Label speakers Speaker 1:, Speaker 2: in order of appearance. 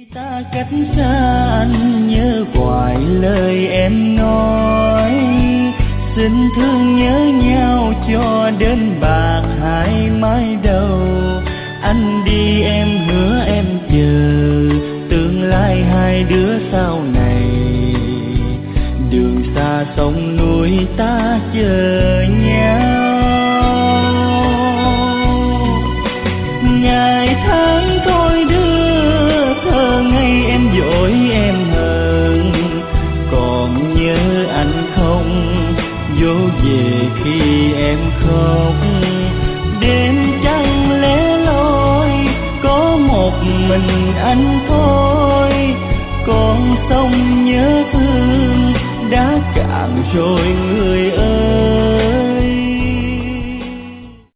Speaker 1: Ta cách xa anh nhớ hoài lời em nói, xin thương nhớ nhau cho đến bạc hai mái đầu. Anh đi em hứa em chờ, tương lai hai đứa sau này. Đường xa sông núi ta chờ nhau, ngày tháng thôi đưa thơ ngây em dỗi em hờn. Còn nhớ anh không, dỗ về khi em khóc. Đêm trăng lẻ loi có một mình anh thôi. Con sông nhớ thương đã cạn rồi người ơi.